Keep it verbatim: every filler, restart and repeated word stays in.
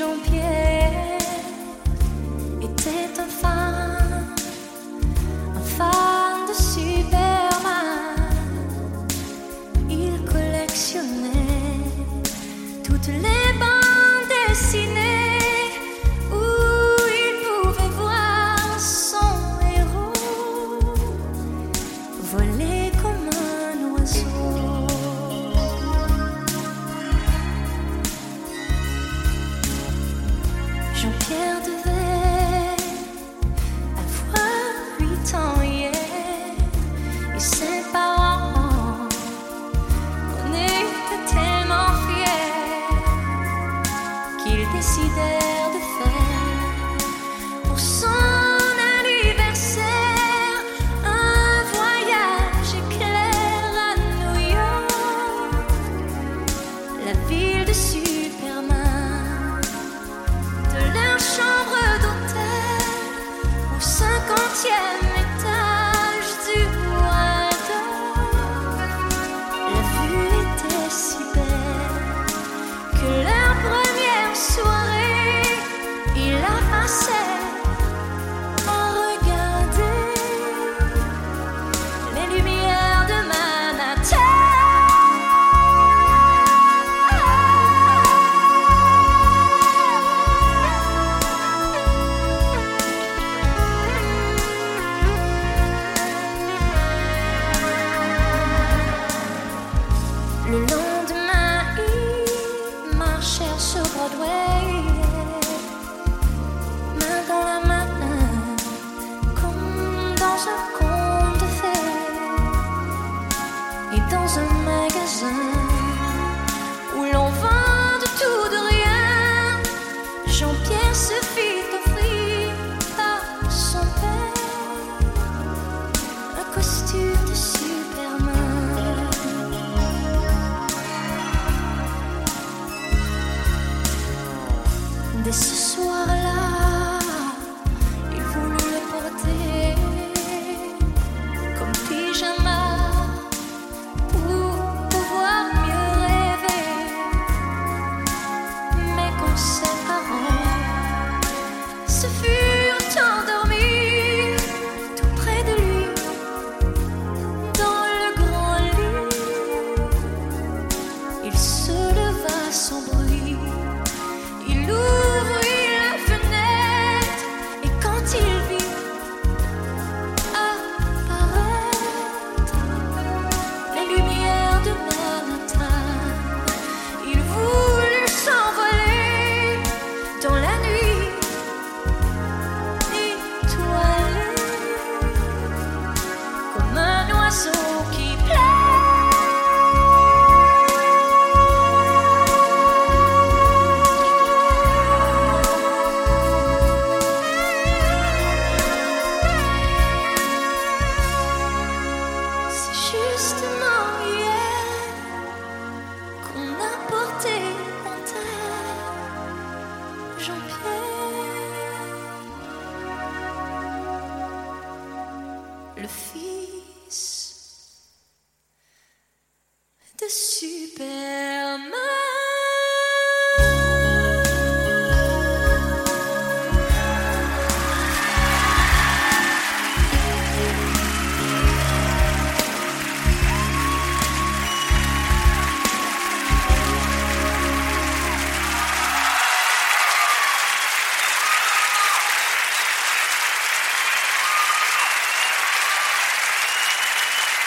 Jean-Pierre était un fan, un fan de Superman. Il collectionnait toutes les bandes dessinées où il pouvait voir son héros voler comme un oiseau. Jean-Pierre devait avoir huit ans hier, et ses parents en étaient tellement fiers qu'ils décidèrent de faire pour son anniversaire un voyage éclair à New York, la ville de Superman. De leur chambre d'hôtel au cinquantième étage du Waldorf, la vue était si belle que leur première soirée, ils la passaient à regarder les lumières de Manhattan. Le lendemain, ils marchèrent sur Broadway, main dans la main, comme dans un conte de fées. Et dans un magasin où l'on vend de tout de rien, Jean-Pierre se fit offrir par son père un costume de Superman. Dès ce soir-là, il voulut le porter comme pyjama pour pouvoir mieux rêver. Mais quand ses parents se furent endormis tout près de lui, dans le grand lit, il se leva sans bruit. Il ouvrit la fenêtre et quand il vit apparaître les lumières de Manhattan, il voulut s'envoler dans la nuit étoilée comme un oiseau qui plaît. Justement hier qu'on a porté en terre Jean-Pierre, le fils de Superman.